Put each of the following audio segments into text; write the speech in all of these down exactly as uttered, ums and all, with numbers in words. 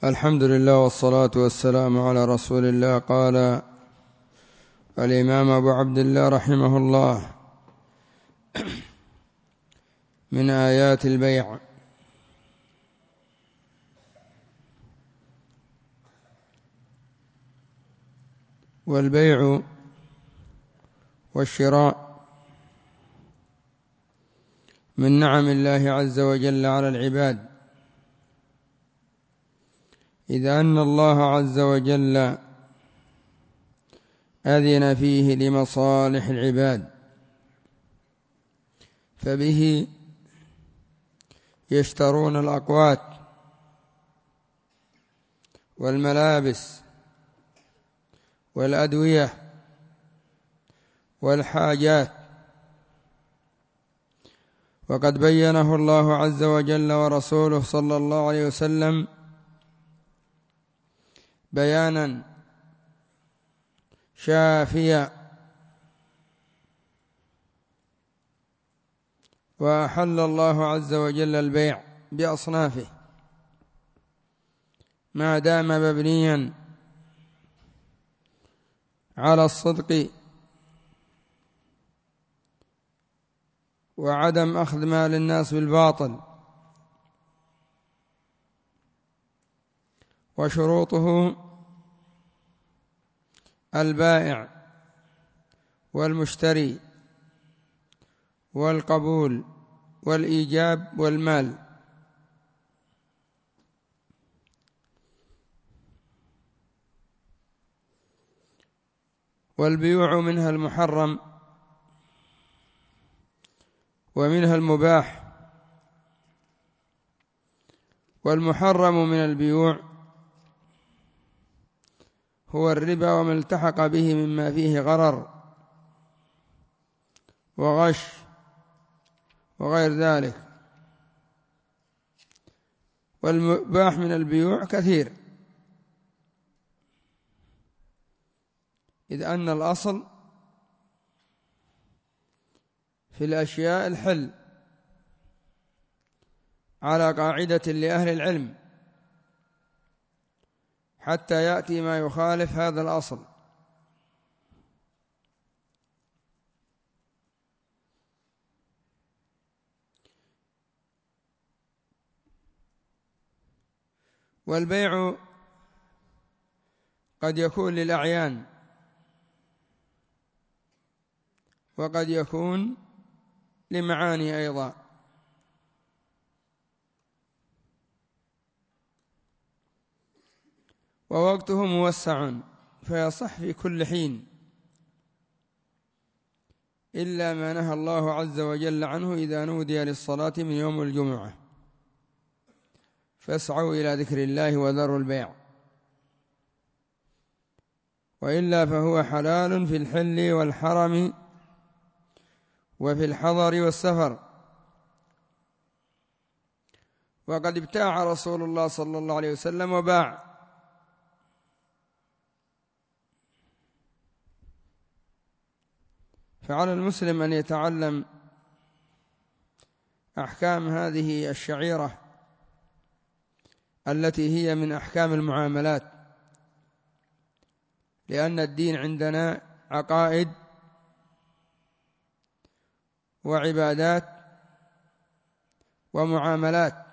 الحمد لله والصلاة والسلام على رسول الله. قال الإمام أبو عبد الله رحمه الله: من آيات البيع والبيع والشراء من نعم الله عز وجل على العباد، إذ أن الله عز وجل أذن فيه لمصالح العباد، فبه يشترون الأقوات والملابس والأدوية والحاجات. وقد بينه الله عز وجل ورسوله صلى الله عليه وسلم بيانا شافيا، وأحل الله عز وجل البيع بأصنافه ما دام مبنيا على الصدق وعدم أخذ مال الناس بالباطل. وشروطه البائع والمشتري والقبول والإيجاب والمال. والبيوع منها المحرم ومنها المباح. والمحرم من البيوع هو الربا وما التحق به مما فيه غرر وغش وغير ذلك. والمباح من البيوع كثير، إذ أن الأصل في الأشياء الحل على قاعدة لأهل العلم، حتى يأتي ما يخالف هذا الأصل. والبيع قد يكون للأعيان وقد يكون لمعاني أيضا. ووقته موسع فيصح في كل حين، إلا ما نهى الله عز وجل عنه: إذا نودي للصلاة من يوم الجمعة فاسعوا إلى ذكر الله وذروا البيع. وإلا فهو حلال في الحل والحرم وفي الحضر والسفر. وقد ابتاع رسول الله صلى الله عليه وسلم وباع. فعلى المسلم أن يتعلم أحكام هذه الشعيرة التي هي من أحكام المعاملات، لأن الدين عندنا عقائد وعبادات ومعاملات.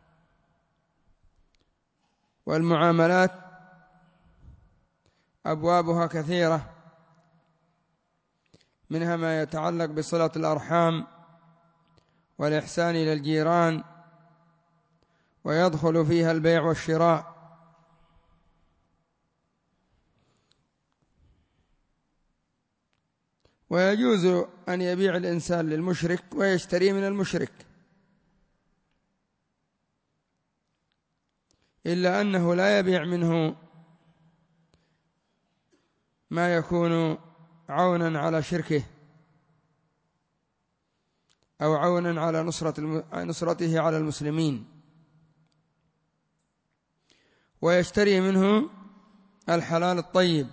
والمعاملات أبوابها كثيرة، منها ما يتعلق بصلة الأرحام والإحسان إلى الجيران، ويدخل فيها البيع والشراء. ويجوز أن يبيع الإنسان للمشرك ويشتري من المشرك، إلا أنه لا يبيع منه ما يكون عونا على شركه أو عونا على نصرة نصرته على المسلمين، ويشتري منه الحلال الطيب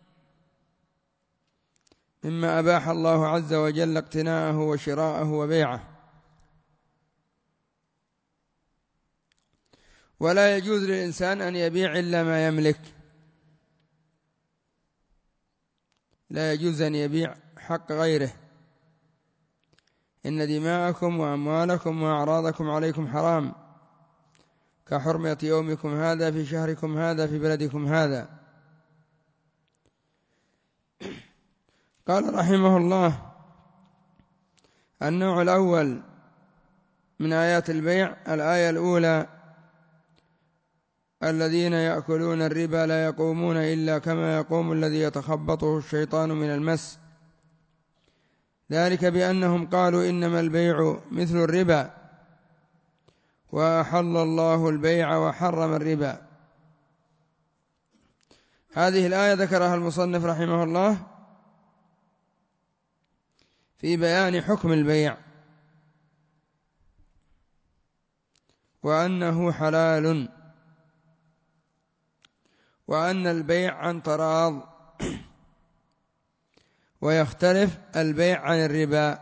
مما أباح الله عز وجل اقتناءه وشراءه وبيعه. ولا يجوز للإنسان أن يبيع إلا ما يملك، لا يجوز أن يبيع حق غيره. إن دماءكم وأموالكم وأعراضكم عليكم حرام كحرمة يومكم هذا في شهركم هذا في بلدكم هذا. قال رحمه الله: النوع الأول من آيات البيع الآية الأولى: الذين يأكلون الربا لا يقومون إلا كما يقوم الذي يتخبطه الشيطان من المس، ذلك بأنهم قالوا إنما البيع مثل الربا وأحل الله البيع وحرم الربا. هذه الآية ذكرها المصنف رحمه الله في بيان حكم البيع وأنه حلال، وأن البيع عن تراض، ويختلف البيع عن الربا،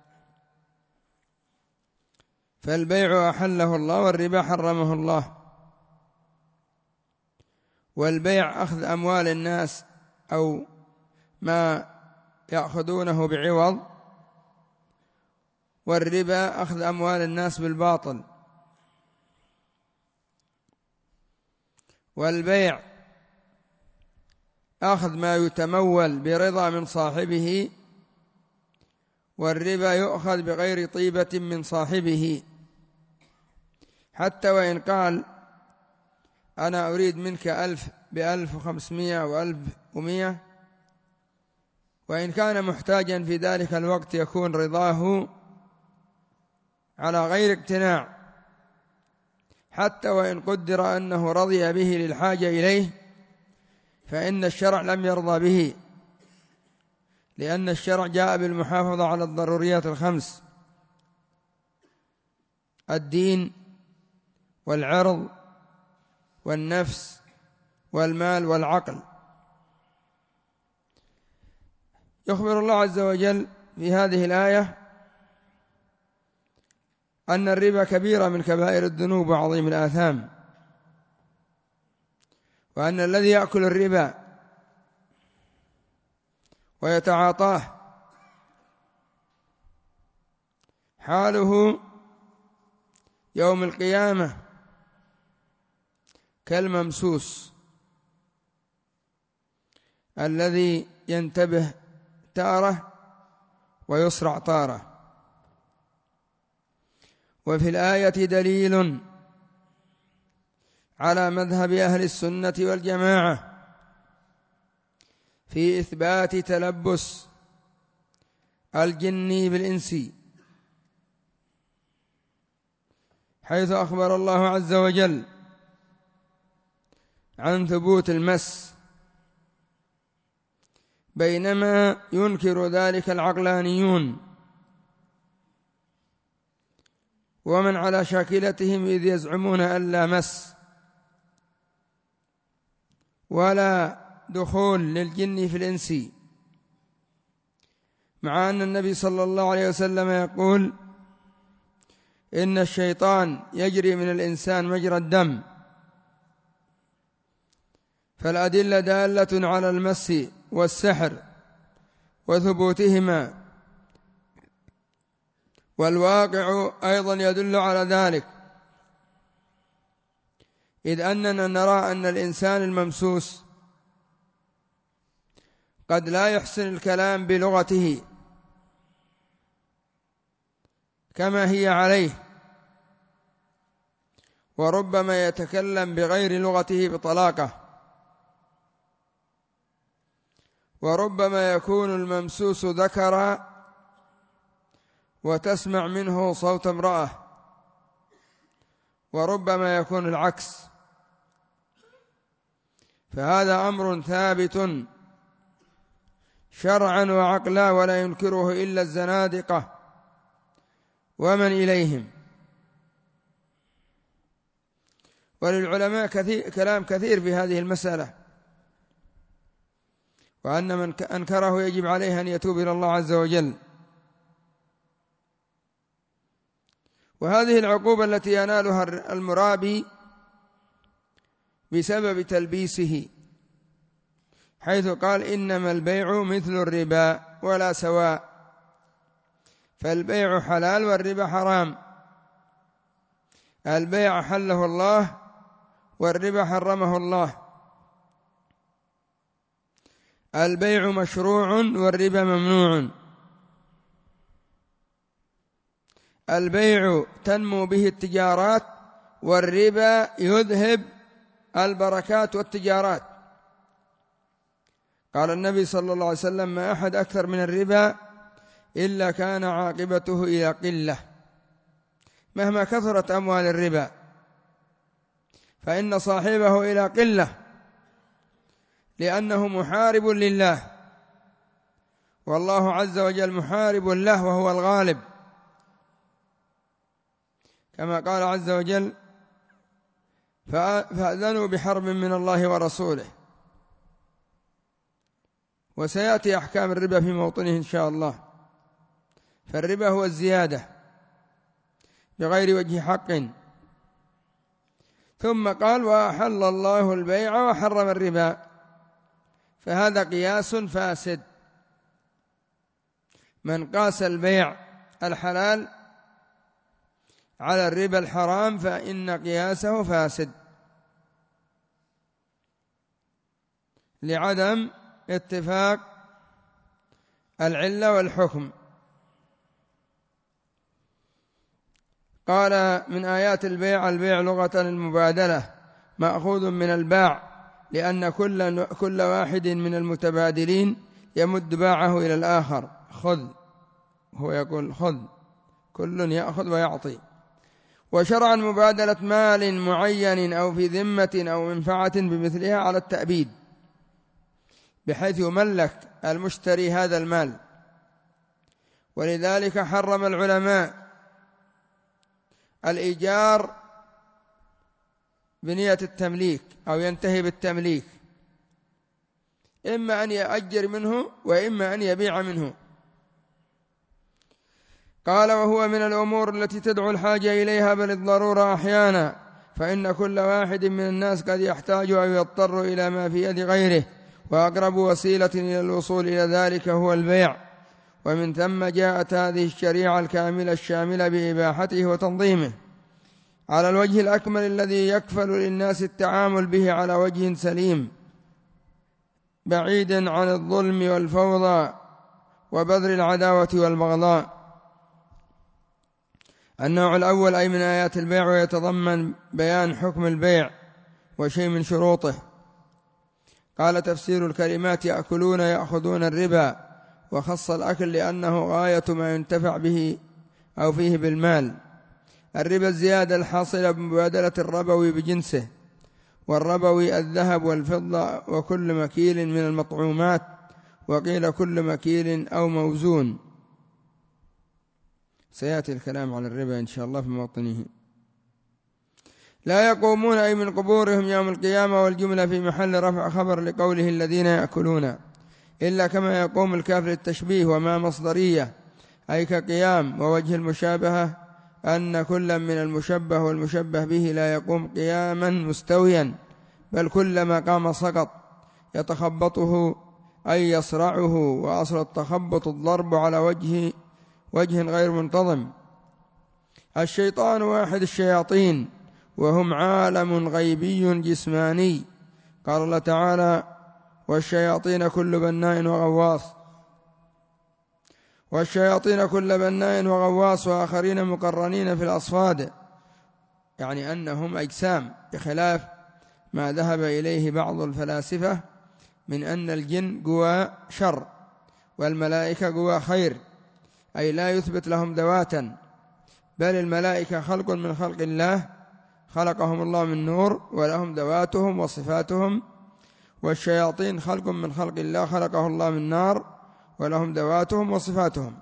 فالبيع أحله الله والربا حرمه الله. والبيع أخذ أموال الناس أو ما يأخذونه بعوض، والربا أخذ أموال الناس بالباطل. والبيع أخذ ما يتمول برضا من صاحبه، والربا يؤخذ بغير طيبة من صاحبه، حتى وإن قال أنا أريد منك ألف بألف وخمسمائة وألف ومائة، وإن كان محتاجا في ذلك الوقت يكون رضاه على غير اقتناع، حتى وإن قدر أنه رضي به للحاجة إليه، فإن الشرع لم يرضى به، لأن الشرع جاء بالمحافظة على الضروريات الخمس: الدين والعرض والنفس والمال والعقل. يخبر الله عز وجل في هذه الآية أن الربا كبيرة من كبائر الذنوب وعظيم الآثام، وأن الذي يأكل الربا ويتعاطاه حاله يوم القيامة كالممسوس الذي ينتبه تارة ويسرع تارة. وفي الآية دليل على مذهب أهل السنة والجماعة في إثبات تلبس الجن بالإنس، حيث أخبر الله عز وجل عن ثبوت المس، بينما ينكر ذلك العقلانيون ومن على شاكلتهم، إذ يزعمون أن لا مس ولا دخول للجن في الإنس، مع أن النبي صلى الله عليه وسلم يقول إن الشيطان يجري من الإنسان مجرى الدم. فالأدلة دالة على المس والسحر وثبوتهما، والواقع أيضا يدل على ذلك، إذ أننا نرى أن الإنسان الممسوس قد لا يحسن الكلام بلغته كما هي عليه، وربما يتكلم بغير لغته بطلاقة، وربما يكون الممسوس ذكرا وتسمع منه صوت امرأة، وربما يكون العكس. فهذا أمر ثابت شرعا وعقلا، ولا ينكره إلا الزنادقة ومن إليهم. وللعلماء كثير كلام كثير في هذه المسألة، وأن من أنكره يجب عليه أن يتوب إلى الله عز وجل. وهذه العقوبة التي ينالها المرابي بسبب تلبيسه، حيث قال إنما البيع مثل الربا ولا سواء، فالبيع حلال والربا حرام. البيع حله الله والربا حرمه الله. البيع مشروع والربا ممنوع. البيع تنمو به التجارات، والربا يذهب البركات والتجارات. قال النبي صلى الله عليه وسلم: ما أحد أكثر من الربا إلا كان عاقبته إلى قلة. مهما كثرت أموال الربا فإن صاحبه إلى قلة، لأنه محارب لله، والله عز وجل محارب له وهو الغالب، كما قال عز وجل: فأذنوا بحرب من الله ورسوله. وسيأتي أحكام الربا في موطنه إن شاء الله. فالربا هو الزيادة بغير وجه حق. ثم قال: وأحل الله البيع وحرم الربا، فهذا قياس فاسد. من قاس البيع الحلال على الربا الحرام فإن قياسه فاسد، لعدم اتفاق العلة والحكم. قال: من آيات البيع: البيع لغة المبادلة، مأخوذ من الباع، لأن كل كل واحد من المتبادلين يمد باعه إلى الآخر. خذ، هو يقول خذ، كل يأخذ ويعطي. وشرعا مبادلة مال معين أو في ذمة أو منفعة بمثلها على التأبيد، بحيث يملك المشتري هذا المال. ولذلك حرم العلماء الإيجار بنية التمليك أو ينتهي بالتمليك، إما أن يأجر منه وإما أن يبيع منه. قال: وهو من الأمور التي تدعو الحاجة إليها، بل الضرورة أحيانا، فإن كل واحد من الناس قد يحتاج أو يضطر إلى ما في يد غيره، وأقرب وسيلة إلى الوصول إلى ذلك هو البيع. ومن ثم جاءت هذه الشريعة الكاملة الشاملة بإباحته وتنظيمه على الوجه الأكمل، الذي يكفل للناس التعامل به على وجه سليم، بعيدا عن الظلم والفوضى وبذر العداوة والبغضاء. النوع الأول أي من آيات البيع، ويتضمن بيان حكم البيع وشيء من شروطه. قال: تفسير الكلمات: يأكلون يأخذون الربا، وخص الأكل لأنه غاية ما ينتفع به أو فيه بالمال. الربا الزيادة الحاصلة بمبادلة الربوي بجنسه، والربوي الذهب والفضة وكل مكيل من المطعومات، وقيل كل مكيل أو موزون. سيأتي الكلام على الربا إن شاء الله في موطنه. لا يقومون أي من قبورهم يوم القيامة، والجملة في محل رفع خبر لقوله الذين يأكلون، إلا كما يقوم الكافر التشبيه، وما مصدرية أي كقيام. ووجه المشابهة أن كل من المشبه والمشبه به لا يقوم قياما مستويا، بل كلما قام سقط، يتخبطه أي يصرعه. وأصل التخبط الضرب على وجه وجه غير منتظم. الشيطان واحد الشياطين، وهم عالم غيبي جسماني. قال الله تعالى: والشياطين كل بناء وغواص. والشياطين كل بناء وغواص، وآخرين مقرنين في الأصفاد، يعني أنهم أجسام، بخلاف ما ذهب إليه بعض الفلاسفة من أن الجن قوى شر والملائكة قوى خير، أي لا يثبت لهم ذواتا، بل الملائكة خلق من خلق الله، خلقهم الله من نور ولهم ذواتهم وصفاتهم. والشياطين خلق من خلق الله، خلقه الله من نار ولهم ذواتهم وصفاتهم.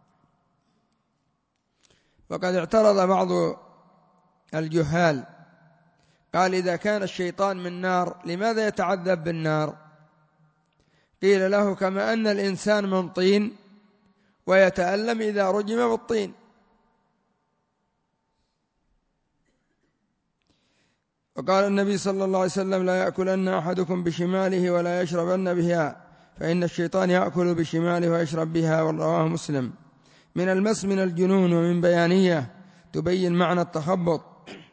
وقد اعترض بعض الجهال، قال: إذا كان الشيطان من نار لماذا يتعذب بالنار؟ قيل له: كما أن الإنسان من طين ويتألم إذا رجم بالطين. وقال النبي صلى الله عليه وسلم: لا يأكلن أحدكم بشماله ولا يشربن بها، فإن الشيطان يأكل بشماله ويشرب بها. والرواه مسلم. من المس من الجنون ومن بيانية تبين معنى التخبط،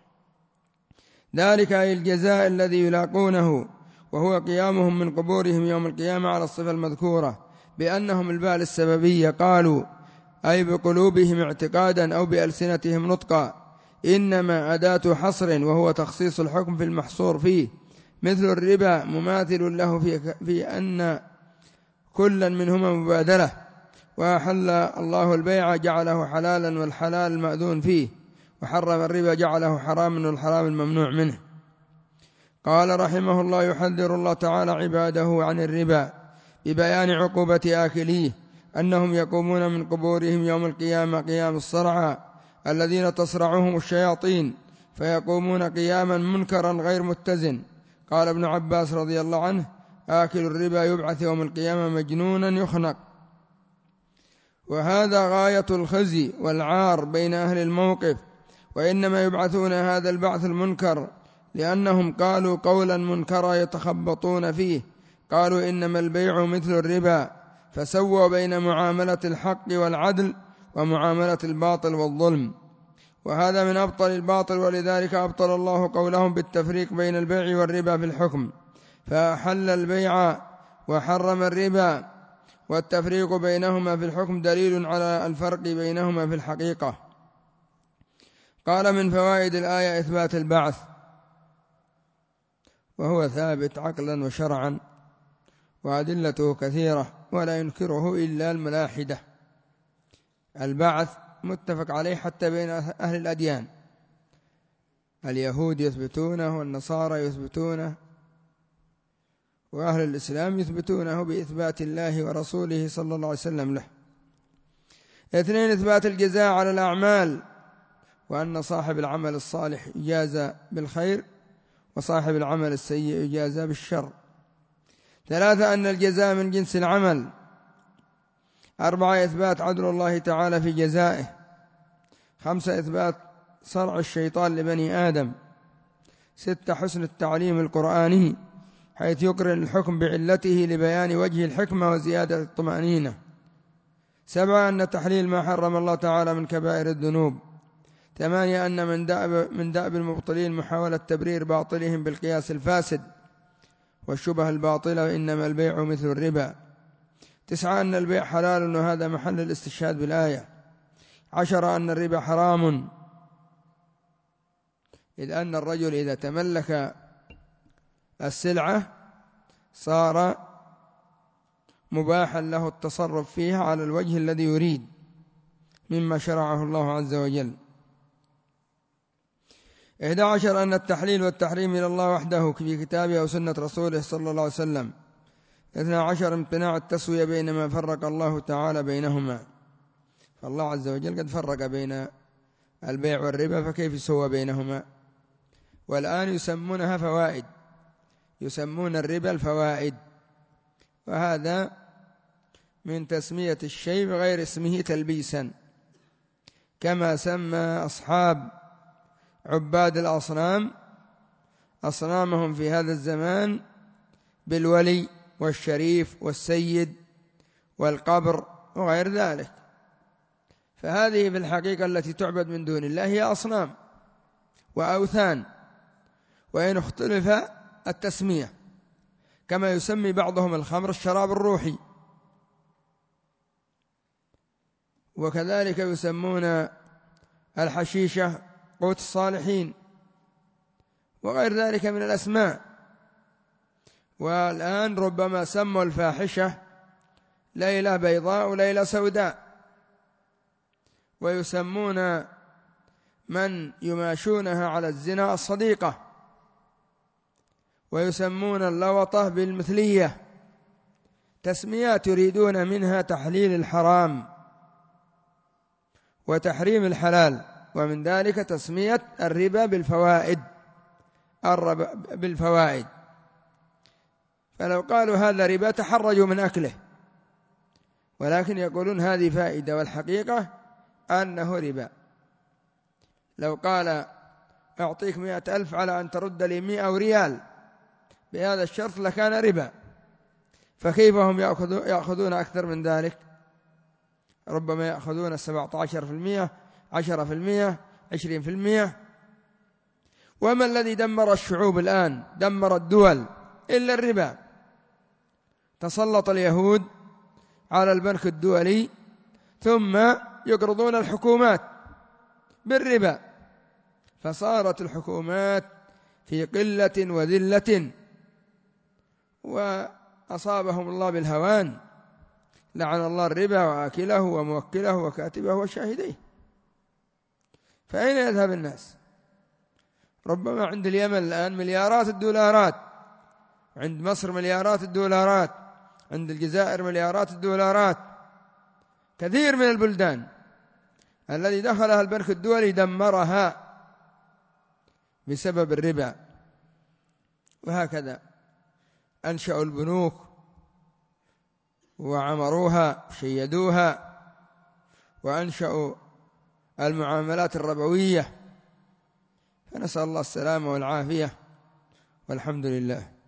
ذلك أي الجزاء الذي يلاقونه، وهو قيامهم من قبورهم يوم القيامة على الصفة المذكورة بأنهم الباء السببية، قالوا أي بقلوبهم اعتقادا أو بألسنتهم نطقا، إنما أداة حصر وهو تخصيص الحكم في المحصور فيه، مثل الربا مماثل له في, في أن كلا منهما مبادلة، وأحل الله البيع جعله حلالا والحلال المأذون فيه، وحرم الربا جعله حراما والحرام الممنوع منه. قال رحمه الله: يحذر الله تعالى عباده عن الربا ببيان عقوبة آكليه، أنهم يقومون من قبورهم يوم القيامة قيام الصرعى الذين تصرعهم الشياطين، فيقومون قياما منكرا غير متزن. قال ابن عباس رضي الله عنه: آكل الربا يبعث يوم القيامة مجنونا يخنق. وهذا غاية الخزي والعار بين أهل الموقف، وإنما يبعثون هذا البعث المنكر لأنهم قالوا قولا منكرا يتخبطون فيه، قالوا إنما البيع مثل الربا، فسووا بين معاملة الحق والعدل ومعاملة الباطل والظلم، وهذا من أبطل الباطل، ولذلك أبطل الله قولهم بالتفريق بين البيع والربا في الحكم، فأحل البيع وحرم الربا، والتفريق بينهما في الحكم دليل على الفرق بينهما في الحقيقة. قال: من فوائد الآية إثبات البعث، وهو ثابت عقلا وشرعا، وأدلته كثيرة ولا ينكره إلا الملاحدة. البعث متفق عليه حتى بين أهل الأديان، اليهود يثبتونه والنصارى يثبتونه، وأهل الإسلام يثبتونه بإثبات الله ورسوله صلى الله عليه وسلم له. اثنين: إثبات الجزاء على الأعمال، وأن صاحب العمل الصالح يجازى بالخير وصاحب العمل السيء يجازى بالشر. ثلاثة: أن الجزاء من جنس العمل. أربعة: إثبات عدل الله تعالى في جزائه. خمسة: إثبات صرع الشيطان لبني آدم. ستة: حسن التعليم القرآني حيث يقرن الحكم بعلته لبيان وجه الحكمة وزيادة الطمأنينة. سبعة: أن تحليل ما حرم الله تعالى من كبائر الذنوب. ثمانية: أن من دأب, من دأب المبطلين محاولة تبرير باطلهم بالقياس الفاسد والشبه الباطلة، إنما البيع مثل الربا. تسعة: أن البيع حلال، وهذا محل الاستشهاد بالآية. عشرة: أن الربا حرام، إذ أن الرجل إذا تملك السلعة صار مباحا له التصرف فيها على الوجه الذي يريد مما شرعه الله عز وجل. إحدى عشر: أن التحليل والتحريم إلى الله وحده في كتابه وسنة رسوله صلى الله عليه وسلم. اثنى عشر: امتناع التسوية بين ما فرق الله تعالى بينهما، فالله عز وجل قد فرق بين البيع والربا، فكيف يسوى بينهما؟ والآن يسمونها فوائد، يسمون الربا الفوائد، وهذا من تسمية الشيء بغير اسمه تلبيسا، كما سمى أصحاب عباد الأصنام أصنامهم في هذا الزمان بالولي والشريف والسيد والقبر وغير ذلك. فهذه في الحقيقة التي تعبد من دون الله هي أصنام وأوثان، وإن اختلف التسمية، كما يسمي بعضهم الخمر الشراب الروحي، وكذلك يسمون الحشيشة قوت الصالحين وغير ذلك من الأسماء. والآن ربما سموا الفاحشة ليلة بيضاء وليلة سوداء، ويسمون من يماشونها على الزنا الصديقة، ويسمون اللوطة بالمثلية، تسميات يريدون منها تحليل الحرام وتحريم الحلال، ومن ذلك تسمية الربا بالفوائد الربا بالفوائد. فلو قالوا هذا ربا تحرجوا من أكله، ولكن يقولون هذه فائدة، والحقيقة أنه ربا. لو قال أعطيك مئة ألف على أن ترد لي مئة ريال بهذا الشرط لكان ربا، فكيف هم يأخذون أكثر من ذلك؟ ربما يأخذون سبعة عشر في المئة، عشرة في المئة، عشرين في المئة. وما الذي دمر الشعوب الآن، دمر الدول، إلا الربا. تسلط اليهود على البنك الدولي ثم يقرضون الحكومات بالربا، فصارت الحكومات في قلة وذلة، وأصابهم الله بالهوان، لعن الله الربا وآكله وموكله وكاتبه وشاهديه. فأين يذهب الناس؟ ربما عند اليمن الآن مليارات الدولارات، عند مصر مليارات الدولارات، عند الجزائر مليارات الدولارات. كثير من البلدان الذي دخلها البنك الدولي دمرها بسبب الربا. وهكذا أنشأوا البنوك وعمروها، شيدوها، وأنشأوا المعاملات الربوية، فنسأل الله السلامة والعافية، والحمد لله.